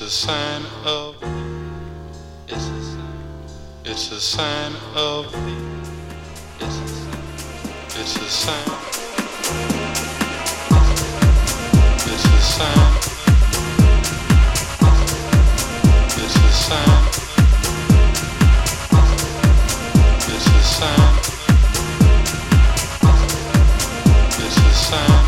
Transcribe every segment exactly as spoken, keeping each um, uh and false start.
It's a sign of. It's a sign. It's a sign of. It's a sign. It's a sign. It's a sign. It's a sign. It's a sign. It's a sign.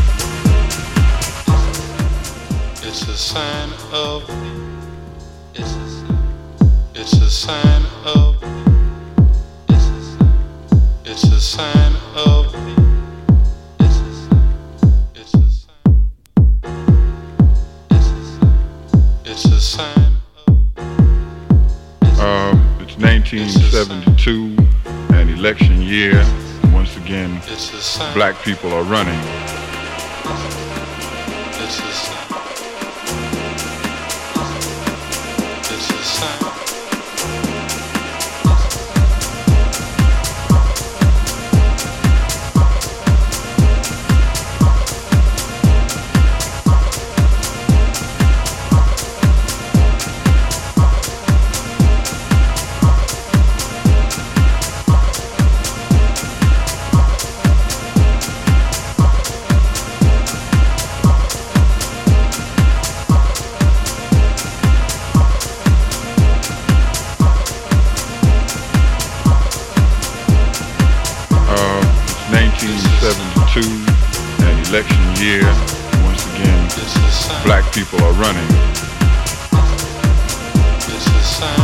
It's a sign of. It's a sign. It's a sign of. It's a sign. It's a sign of. It's a sign. It's a sign. It's a sign. It's a sign of. Uh, it's nineteen seventy-two, an election year. Once again, black people are running. It's a sign. It's a sign. nineteen seventy-two, an election year. Once again, black people are running.